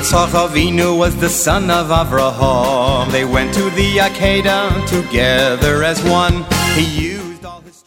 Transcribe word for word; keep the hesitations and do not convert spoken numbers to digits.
Yitzchak Avinu was the son of Avraham. They went to the Akedah together as one. He